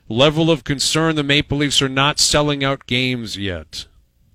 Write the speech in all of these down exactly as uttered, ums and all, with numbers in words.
level of concern the Maple Leafs are not selling out games yet.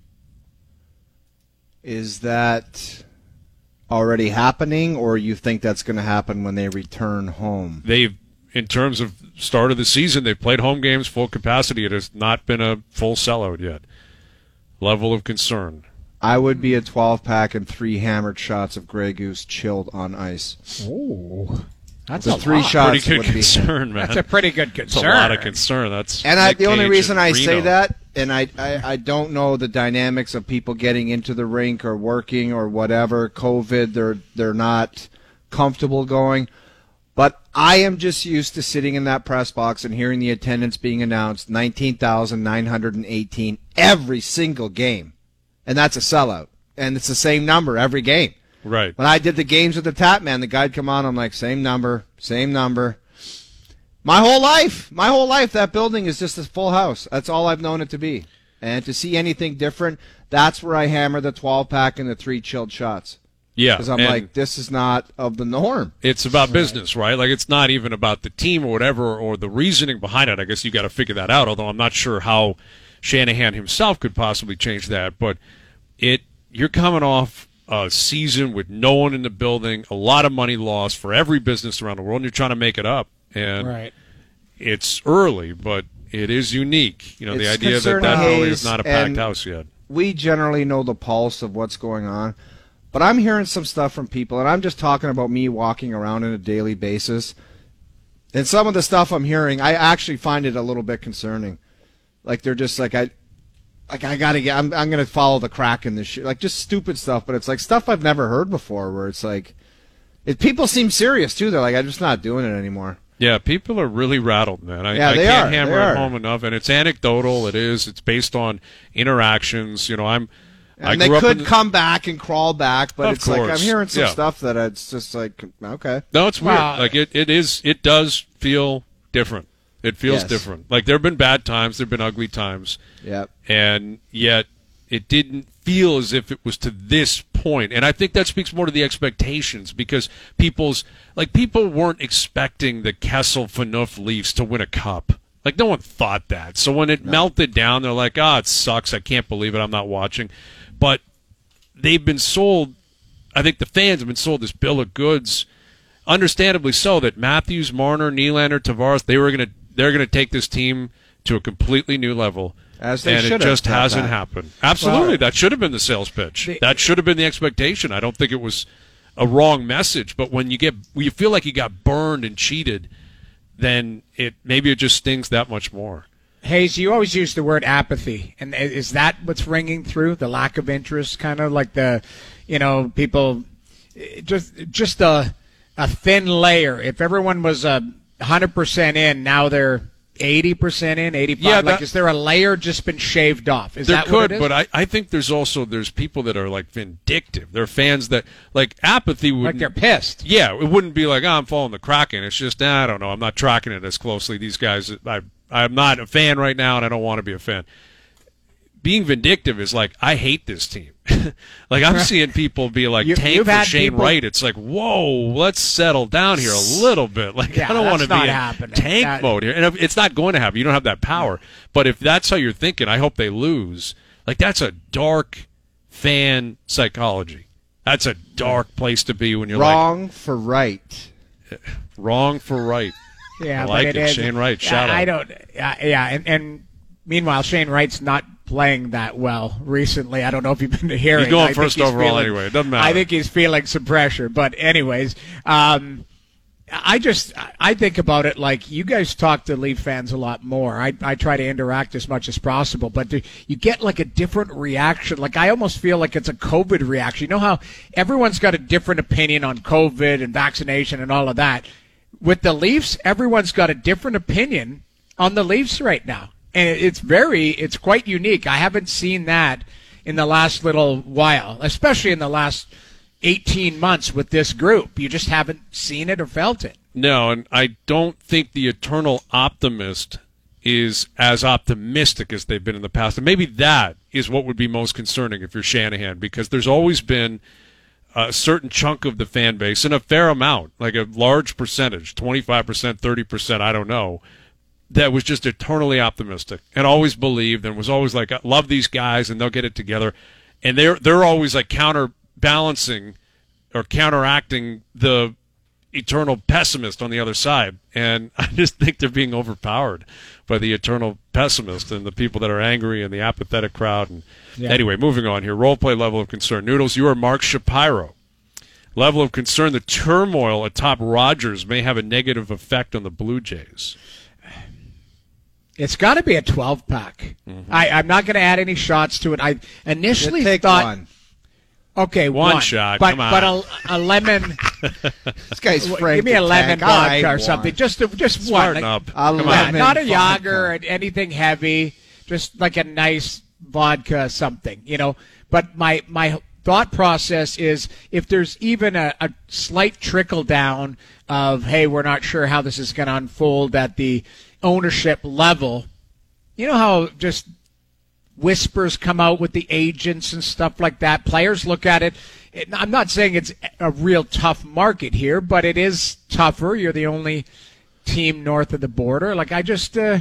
Is that already happening, or you think that's going to happen when they return home? They've, in terms of start of the season, they've played home games full capacity. It has not been a full sellout yet. Level of concern. I would be a twelve-pack and three hammered shots of Grey Goose chilled on ice. Ooh. That's the a three lot. shots. Pretty good would concern, be, man. That's a pretty good concern. That's a lot of concern. That's and I, Nick the only Cage reason and I Reno. say that, and I, I, I don't know the dynamics of people getting into the rink or working or whatever. COVID, they're they're not comfortable going. But I am just used to sitting in that press box and hearing the attendance being announced, nineteen thousand nine hundred eighteen every single game. And that's a sellout. And it's the same number every game. Right. When I did the games with the Tap Man, the guy'd come on, I'm like, same number, same number. My whole life, my whole life, that building is just a full house. That's all I've known it to be. And to see anything different, that's where I hammer the twelve-pack and the three chilled shots. Yeah. Because I'm like, this is not of the norm. It's about business, right? Like, it's not even about the team or whatever, or the reasoning behind it. I guess you got to figure that out, although I'm not sure how Shanahan himself could possibly change that. But it, you're coming off a season with no one in the building, a lot of money lost for every business around the world, and you're trying to make it up. And right. It's early, but it is unique. You know, It's the idea that that concerning, early Hayes, is not a packed and house yet. We generally know the pulse of what's going on. But I'm hearing some stuff from people, and I'm just talking about me walking around on a daily basis. And some of the stuff I'm hearing, I actually find it a little bit concerning. Like, they're just like, I like I gotta get, I'm, I'm going to follow the crack in this shit. Like, just stupid stuff, but it's like stuff I've never heard before, where it's like, it, people seem serious, too. They're like, I'm just not doing it anymore. Yeah, people are really rattled, man. I, Yeah, I they can't are. hammer They it are. home enough, and it's anecdotal. It is. It's based on interactions. You know, I'm. I And they grew up could in the- come back and crawl back, but Of it's like I'm course. hearing some Yeah. stuff that it's just like, okay. No, it's weird. Well, like it, it is. It does feel different. It feels Yes. different. Like there have been bad times. There have been ugly times. Yep. And yet it didn't feel as if it was to this point. And I think that speaks more to the expectations, because people's like people weren't expecting the Kessel Phaneuf Leafs to win a cup. Like no one thought that. So when it No. melted down, they're like, "Ah, oh, it sucks. I can't believe it. I'm not watching." But they've been sold. I think the fans have been sold this bill of goods, understandably so, that Matthews, Marner, Nylander, Tavares, they were gonna they're gonna take this team to a completely new level. As they and should it have just done hasn't that. happened. Absolutely, Well, that should have been the sales pitch. the- that should have been the expectation. I don't think it was a wrong message. But when you get, when you feel like you got burned and cheated, then it maybe it just stings that much more. Hayes, you always use the word apathy, and is that what's ringing through? The lack of interest, kind of like the, you know, people, just just a a thin layer. If everyone was a hundred percent in, now they're eighty percent in, eighty-five. Yeah, like, that- is there a layer just been shaved off? Is There that could, what it is? but I, I think there's also there's people that are like vindictive. They're fans that like apathy would like they're pissed. Yeah, it wouldn't be like, oh, I'm following the Kraken. It's just, nah, I don't know. I'm not tracking it as closely. These guys, I, I'm not a fan right now, and I don't want to be a fan. Being vindictive is like, I hate this team. Like, I'm seeing people be like, You- tank you've for had Shane people- Wright. It's like, whoa, let's settle down here a little bit. Like, Yeah, I don't that's want to not be in happening. tank That- mode here. And if- it's not going to happen. You don't have that power. But if that's how you're thinking, I hope they lose. Like, that's a dark fan psychology. That's a dark place to be when you're Wrong for right. like, wrong for right. Yeah, I like but it. is- Shane Wright, shout I out. don't. Yeah, yeah, and, and meanwhile, Shane Wright's not playing that well recently. I don't know if you've been hearing. He's going I think first he's overall feeling- anyway. It doesn't matter. I think he's feeling some pressure. But anyways, um, I just I think about it like you guys talk to Leaf fans a lot more. I I try to interact as much as possible, but do, you get like a different reaction. Like I almost feel like it's a COVID reaction. You know how everyone's got a different opinion on COVID and vaccination and all of that. With the Leafs, everyone's got a different opinion on the Leafs right now. And it's very, it's quite unique. I haven't seen that in the last little while, especially in the last eighteen months with this group. You just haven't seen it or felt it. No, and I don't think the eternal optimist is as optimistic as they've been in the past. And maybe that is what would be most concerning if you're Shanahan, because there's always been a certain chunk of the fan base, and a fair amount, like a large percentage, twenty-five percent, thirty percent, I don't know, that was just eternally optimistic and always believed and was always like, I love these guys and they'll get it together. And they're they're always like counterbalancing or counteracting the eternal pessimist on the other side. And I just think they're being overpowered by the eternal pessimist and the people that are angry and the apathetic crowd. And Yeah. Anyway, moving on here. Role play level of concern. Noodles, you are Mark Shapiro. Level of concern, the turmoil atop Rogers may have a negative effect on the Blue Jays. It's got to be a twelve-pack. Mm-hmm. I, I'm not going to add any shots to it. I initially You take thought, one. okay, One one, shot, but, come on. but a, a lemon. This guy's Frank Give me a the lemon Tank. All vodka right, or something. one. Just, a, just Smarten one. up. A Come Yeah, lemon on. not a vodka. Yager or anything heavy. Just like a nice vodka, something. You know. But my my thought process is, if there's even a, a slight trickle down of, hey, we're not sure how this is going to unfold at the ownership level. You know how just whispers come out with the agents and stuff like that. Players look at it. it. I'm not saying it's a real tough market here, but it is tougher. You're the only team north of the border. Like I just, uh,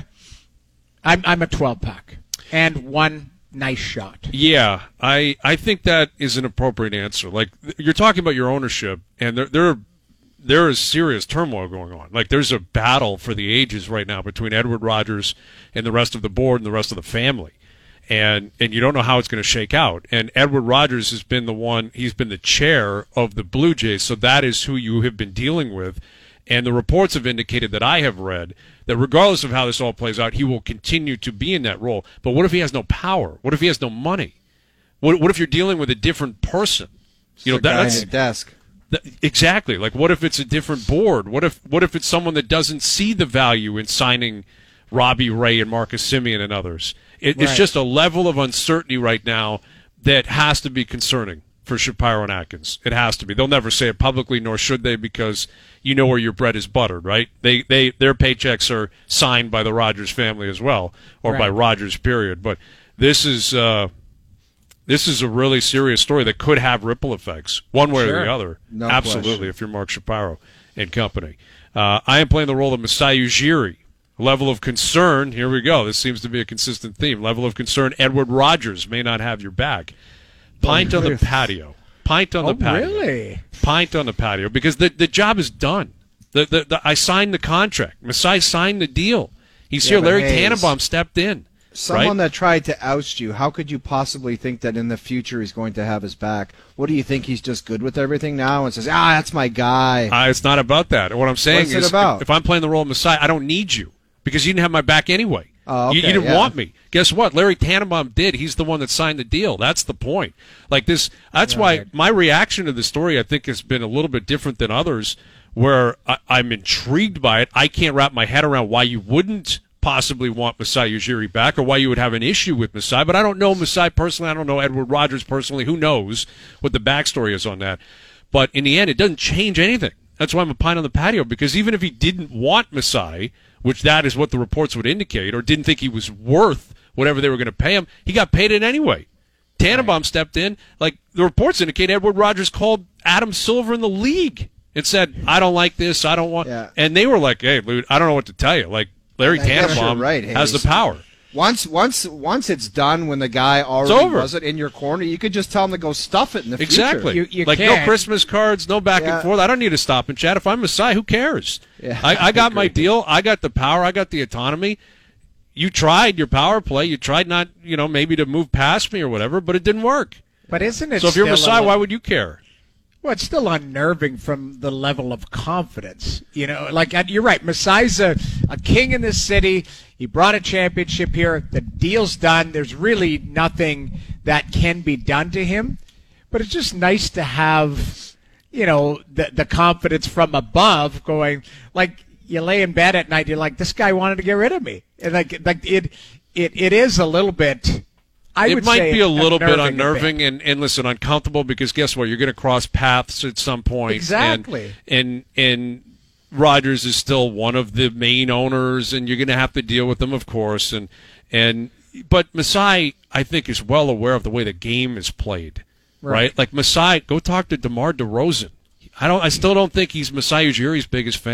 I'm I'm a twelve pack and one nice shot. Yeah, I I think that is an appropriate answer. Like, you're talking about your ownership, and there there there is serious turmoil going on. Like, there's a battle for the ages right now between Edward Rogers and the rest of the board and the rest of the family. And and you don't know how it's going to shake out. And Edward Rogers has been the one, he's been the chair of the Blue Jays, so that is who you have been dealing with. And the reports have indicated that I have read that regardless of how this all plays out, he will continue to be in that role. But what if he has no power? What if he has no money? What what if you're dealing with a different person? You know, The guy that, that's at the desk. that, exactly. Like, what if it's a different board? What if what if it's someone that doesn't see the value in signing Robbie Ray and Marcus Semien and others? It, Right. It's just a level of uncertainty right now that has to be concerning for Shapiro and Atkins. It has to be. They'll never say it publicly, nor should they, because you know where your bread is buttered, right? They they their paychecks are signed by the Rogers family as well, or by Right. Rogers, period. But this is uh, this is a really serious story that could have ripple effects, one way or Sure. the other. No Absolutely, question. if you're Mark Shapiro and company. Uh, I am playing the role of Masai Ujiri. Level of concern, here we go. This seems to be a consistent theme. Level of concern, Edward Rogers may not have your back. Pint on the patio. Pint on Oh, the patio. really? Pint on the patio, because the the job is done. The, the, the I signed the contract. Masai signed the deal. He's Yeah, here. but Larry Hayes, Tannenbaum stepped in. Someone right? that tried to oust you, how could you possibly think that in the future he's going to have his back? What do you think, he's just good with everything now and says, ah, that's my guy? Uh, it's not about that. What I'm saying What's it is, about? If, if I'm playing the role of Masai, I don't need you because you didn't have my back anyway. Oh, you, okay, you didn't yeah. want me. Guess what? Larry Tannenbaum did. He's the one that signed the deal. That's the point. Like this. That's Right. why my reaction to the story, I think, has been a little bit different than others, where I, I'm intrigued by it. I can't wrap my head around why you wouldn't possibly want Masai Ujiri back, or why you would have an issue with Masai. But I don't know Masai personally. I don't know Edward Rogers personally. Who knows what the backstory is on that? But in the end, it doesn't change anything. That's why I'm a pint on the patio, because even if he didn't want Masai, which that is what the reports would indicate, or didn't think he was worth whatever they were going to pay him, he got paid it anyway. Tannenbaum stepped in. Like, the reports indicate Edward Rogers called Adam Silver in the league and said, I don't like this, I don't want... Yeah. And they were like, hey, dude, I don't know what to tell you. Like, Larry I guess Tannenbaum you're right, has the Hayes. power. Once, once, once it's done, when the guy already over. wasn't in your corner, you could just tell him to go stuff it in the Exactly. future. You- you like, no can't. Christmas cards, no back Yeah. and forth. I don't need to stop and chat. If I'm Masai, who cares? Yeah, I, I got I my agree. deal. I got the power. I got the autonomy. You tried your power play. You tried not, you know, maybe to move past me or whatever, but it didn't work. But isn't it So if you're still Masai, a- why would you care? Well, it's still unnerving from the level of confidence. You know, like, and you're right. Masai's a, a king in this city. He brought a championship here. The deal's done. There's really nothing that can be done to him. But it's just nice to have, you know, the, the confidence from above going, like, you lay in bed at night, you're like, this guy wanted to get rid of me. And like, like it, it, it is a little bit... I it would might say be a little bit unnerving a unnerving and, and listen, uncomfortable, because guess what? You're going to cross paths at some point. Exactly. And, and, and Rogers is still one of the main owners, and you're going to have to deal with them, of course. And, and, but Masai, I think, is well aware of the way the game is played, right? Right. Like Masai, go talk to DeMar DeRozan. I don't, I still don't think he's Masai Ujiri's biggest fan.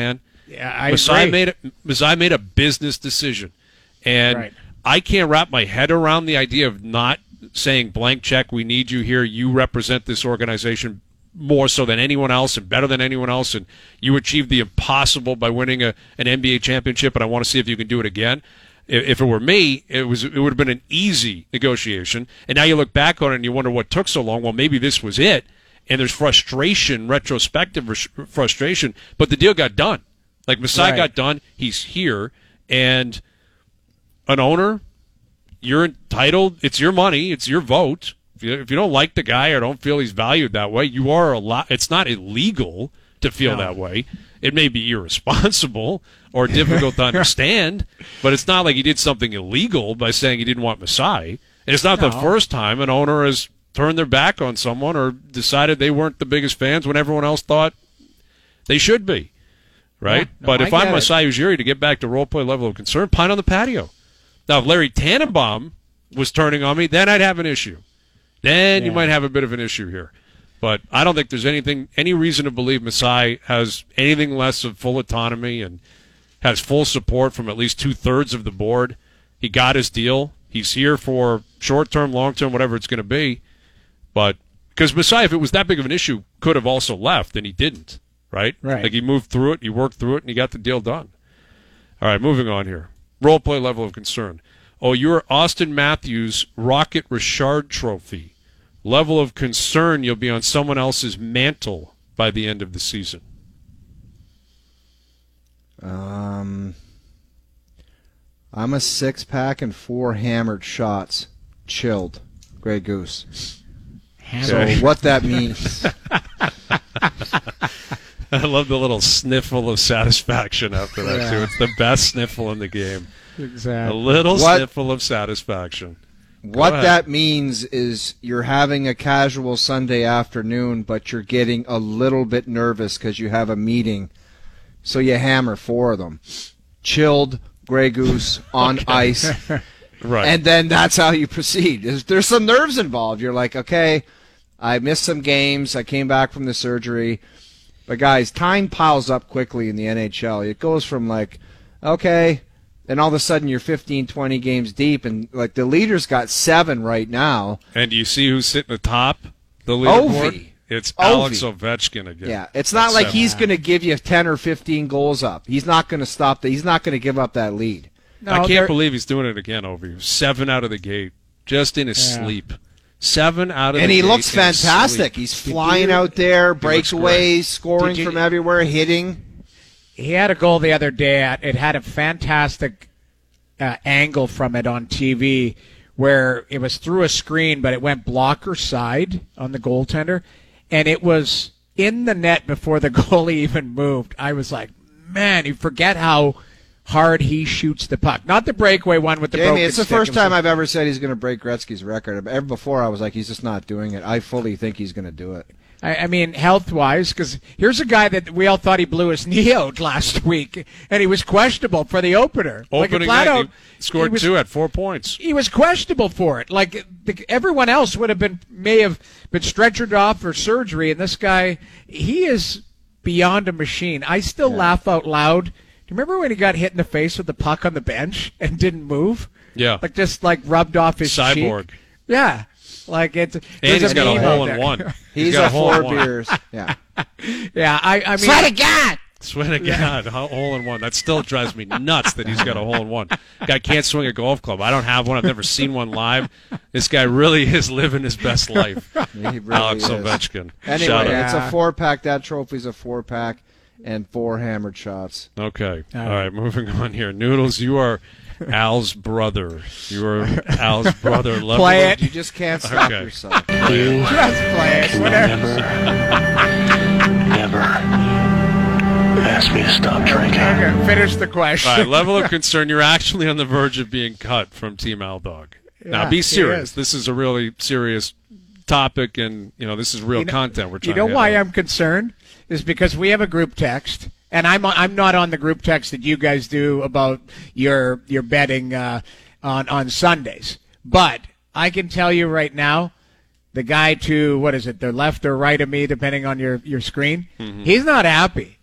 Yeah, I Masai agree. made a, Masai made a business decision, and Right. I can't wrap my head around the idea of not saying blank check. We need you here. You represent this organization more so than anyone else and better than anyone else, and you achieved the impossible by winning a, an N B A championship, and I want to see if you can do it again. If, if it were me, it was it would have been an easy negotiation, and now you look back on it and you wonder what took so long. Well, maybe this was it, and there's frustration, retrospective fr- frustration, but the deal got done. Like, Masai Right. got done, he's here, and an owner, you're entitled, it's your money, it's your vote. If you, if you don't like the guy or don't feel he's valued that way, you are a lot. It's not illegal to feel No. that way. It may be irresponsible or difficult to understand, but it's not like he did something illegal by saying he didn't want Masai. And it's not the No. first time an owner has turned their back on someone or decided they weren't the biggest fans when everyone else thought they should be. Right? Yeah, no, but I if I'm get it. Masai Ujiri, to get back to role play level of concern, pine on the patio. Now, if Larry Tannenbaum was turning on me, then I'd have an issue. Then you Yeah. might have a bit of an issue here. But I don't think there's anything, any reason to believe Masai has anything less of full autonomy and has full support from at least two-thirds of the board. He got his deal. He's here for short-term, long-term, whatever it's going to be. But because Masai, if it was that big of an issue, could have also left, and he didn't, right? Right. Like, he moved through it, he worked through it, and he got the deal done. All right, moving on here. Role play level of concern. Oh, your Austin Matthews Rocket Richard Trophy. Level of concern, you'll be on someone else's mantle by the end of the season. Um, I'm a six pack and four hammered shots, chilled, Grey Goose. So what that means? I love the little sniffle of satisfaction after that, Yeah. too. It's the best sniffle in the game. A Exactly. little What- sniffle of satisfaction. What ahead. that means is you're having a casual Sunday afternoon, but you're getting a little bit nervous because you have a meeting. So you hammer four of them. Chilled, Grey Goose, on ice. Right. And then that's how you proceed. There's, there's some nerves involved. You're like, okay, I missed some games. I came back from the surgery. But, guys, time piles up quickly in the N H L. It goes from, like, okay, and all of a sudden you're fifteen, twenty games deep, and, like, the leader's got seven right now. And do you see who's sitting atop the leaderboard? Ovi. It's Ovi. Alex Ovechkin again. Yeah, it's not That's like seven. he's going to give you ten or fifteen goals up. He's not going to stop that. He's not going to give up that lead. No, I they're- can't believe he's doing it again, Ovi. Seven out of the gate, just in his Yeah. sleep. Seven out of And the he gate looks in his fantastic. sleep. He's flying out there, looks great. breakaways, scoring Did you- from everywhere, hitting. He had a goal the other day. At, it had a fantastic uh, angle from it on T V where it was through a screen, but it went blocker side on the goaltender, and it was in the net before the goalie even moved. I was like, man, you forget how hard he shoots the puck. Not the breakaway one with the Jamie, broken it's the stick. first It was time a- I've ever said he's going to break Gretzky's record. Ever before, I was like, he's just not doing it. I fully think he's going to do it. I, I mean, health-wise, because here's a guy that we all thought he blew his knee out last week, and he was questionable for the opener. Like, Opening flat night, out, he scored he was- two at four points. He was questionable for it. Like the, everyone else would have been, may have been stretchered off for surgery, and this guy, he is beyond a machine. I still laugh out loud. Do you remember when he got hit in the face with the puck on the bench and didn't move? Yeah. Like just like rubbed off his Cyborg. cheek. Yeah. Like it's. And there's he's got a meme hole out in there. one. He's, got a a hole in four one. beers. Yeah. Yeah, I, I mean. Swear to God! Swear to God, a hole in one. That still drives me nuts that he's got a hole in one. Guy can't swing a golf club. I don't have one. I've never seen one live. This guy really is living his best life. He really Alex is. Ovechkin. Anyway, Shout out. it's Yeah. a four pack. That trophy's a four pack and four hammered shots. Okay. All All right, moving on here. Noodles, you are Al's brother. You are Al's brother. Level Play of- You just can't stop Okay. yourself. You Just play it. will Whatever. never, never ask me to stop drinking. Okay, finish the question. All right, level of concern. You're actually on the verge of being cut from Team Al Dog. Now, Yeah, be he serious. is. This is a really serious topic, and you know this is real You know- content we're You trying. know to why hit on. I'm concerned is because we have a group text, and I'm I'm not on the group text that you guys do about your your betting uh, on on Sundays. But I can tell you right now, the guy to what is it, the left or right of me, depending on your your screen, Mm-hmm. he's not happy.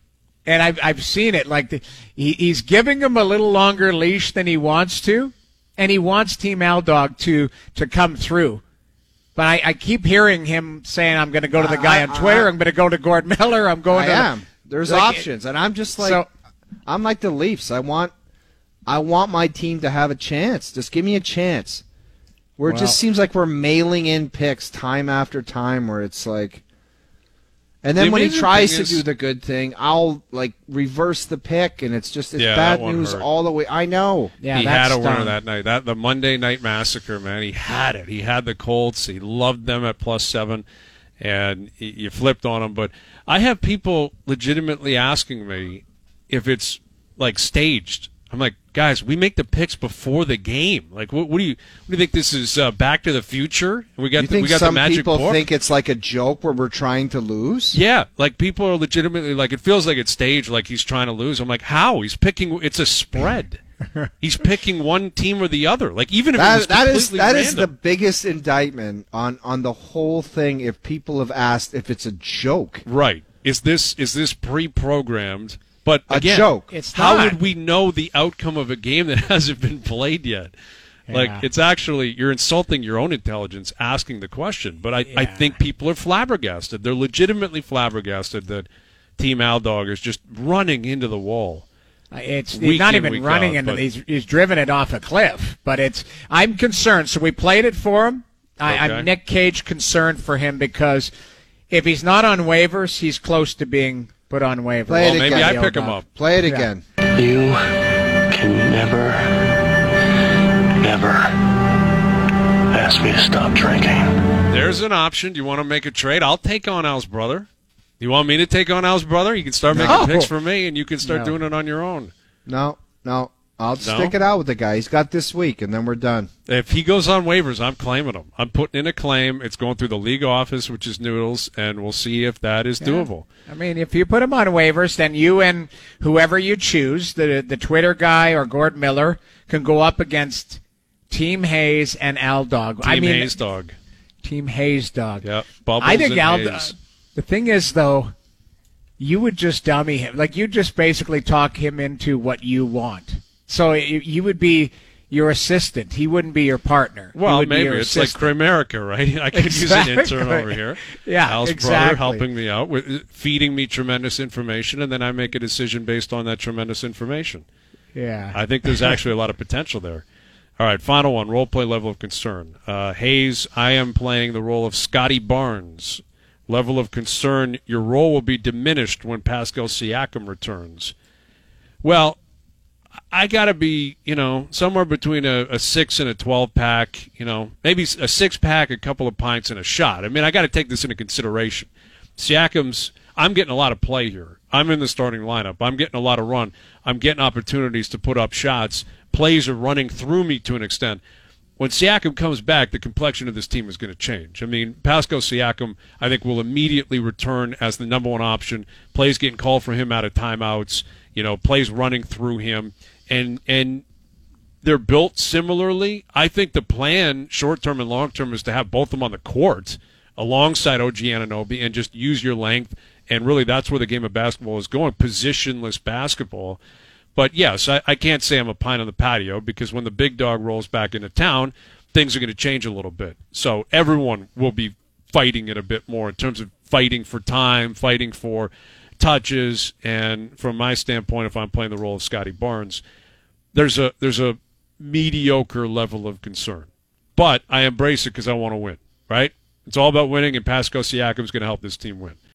and I've I've seen it. Like the, he, he's giving him a little longer leash than he wants to, and he wants Team Al Dog to to come through. But I, I keep hearing him saying, "I'm going to go to the guy I, on Twitter. I, I'm going to go to Gord Miller. I'm going." I to am. There's like, options, and I'm just like, so, I'm like the Leafs. I want, I want my team to have a chance. Just give me a chance. Where it Well, just seems like we're mailing in picks time after time, where it's like, and then The when he amazing tries thing to is- do the good thing, I'll like reverse the pick, and it's just it's Yeah, bad that one news hurt. all the way. I know. yeah, he that's had a winner dumb. that night. That the Monday Night Massacre, man. He had it. He had the Colts. He loved them at plus seven, and he, you flipped on them. But I have people legitimately asking me if it's like staged. I'm like, guys, we make the picks before the game. Like, what, what do you what do you think this is? Uh, Back to the Future? We got You the, think we got some the magic people book. think it's like a joke where we're trying to lose? Yeah, like people are legitimately like, it feels like it's staged, like he's trying to lose. I'm like, how? He's picking. It's a spread. He's picking one team or the other. Like even if it was That, that is completely that is the random. biggest indictment on on the whole thing. If people have asked if it's a joke, Right. Is this is this pre-programmed? But a again, joke. It's how not. would we know the outcome of a game that hasn't been played yet? Like Yeah. it's actually you're insulting your own intelligence asking the question. But I, I Yeah. think people are flabbergasted. They're legitimately flabbergasted that Team Al Dog is just running into the wall. It's Week he's not in, even week running out, into. but- He's he's driven it off a cliff. But it's. I'm concerned. So we played it for him. I, Okay. I'm Nick Cage concerned for him because if he's not on waivers, he's close to being put on waivers. Play it Well, maybe again. I pick him up. play it Yeah. again. You can never, never ask me to stop drinking. There's an option. Do you want to make a trade? I'll take on Al's brother. You want me to take on Al's brother? You can start making No. picks for me, and you can start No. doing it on your own. No, no. I'll No? stick it out with the guy. He's got this week, and then we're done. If he goes on waivers, I'm claiming him. I'm putting in a claim. It's going through the league office, which is Noodles, and we'll see if that is doable. I mean, if you put him on waivers, then you and whoever you choose, the the Twitter guy or Gord Miller, can go up against Team Hayes and Al Dog. Team I mean, Hayes dog. Team Hayes Dog. Yep. Bubbles I think and Al. Hayes. The thing is, though, you would just dummy him. Like you just basically talk him into what you want. So you, you would be your assistant. He wouldn't be your partner. He Well, would be maybe your it's like assistant. Kramerica, right? I could use an Exactly. intern over here. Yeah, Al's exactly. brother helping me out, with, feeding me tremendous information, and then I make a decision based on that tremendous information. Yeah. I think there's actually a lot of potential there. All right, final one, role play level of concern. Uh, Hayes, I am playing the role of Scotty Barnes. Level of concern, your role will be diminished when Pascal Siakam returns. Well, I got to be, you know, somewhere between a, a six and a twelve pack, you know, maybe a six pack, a couple of pints, and a shot. I mean, I got to take this into consideration. Siakam's, I'm getting a lot of play here. I'm in the starting lineup. I'm getting a lot of run. I'm getting opportunities to put up shots. Plays are running through me to an extent. When Siakam comes back, the complexion of this team is going to change. I mean, Pascal Siakam, I think, will immediately return as the number one option. Plays getting called for him out of timeouts. You know, plays running through him, and and they're built similarly. I think the plan, short term and long term, is to have both of them on the court alongside O G Anunoby and just use your length. And really, that's where the game of basketball is going, positionless basketball. But yes, I, I can't say I'm a pine on the patio because when the big dog rolls back into town, things are going to change a little bit. So everyone will be fighting it a bit more in terms of fighting for time, fighting for touches. And from my standpoint, if I'm playing the role of Scotty Barnes, there's a there's a mediocre level of concern. But I embrace it because I want to win, right? It's all about winning, and Pascal Siakam is going to help this team win.